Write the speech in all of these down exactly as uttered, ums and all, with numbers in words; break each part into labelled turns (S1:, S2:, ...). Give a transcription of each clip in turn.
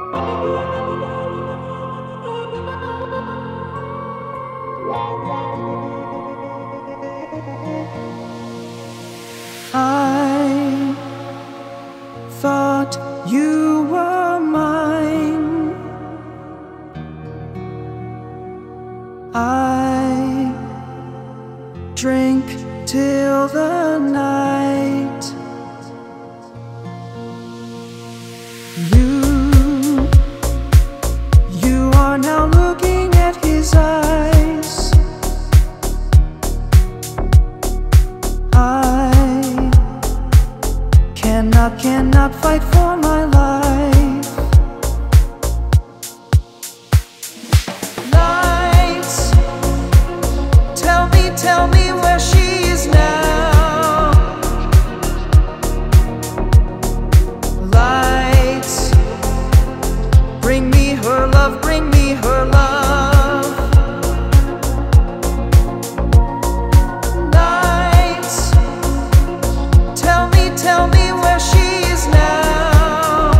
S1: I thought you were mine. I drink till the night. You, you are now looking at his eyes. I cannot, cannot fight for my life. Lights, tell me, tell me where she is now. Lights, bring me her love, bring me her love. Lights, tell me, tell me where she is now.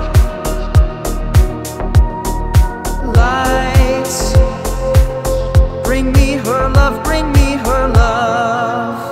S1: Lights, bring me her love, bring me her love.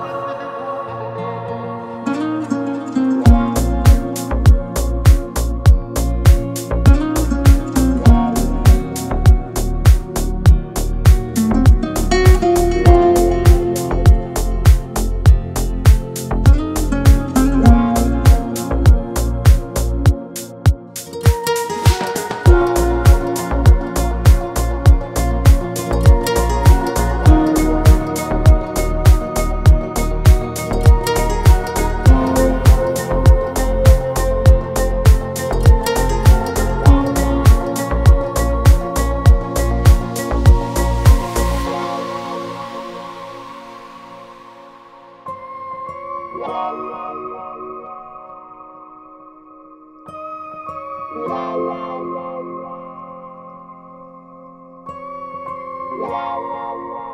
S2: La la la la la la la la la la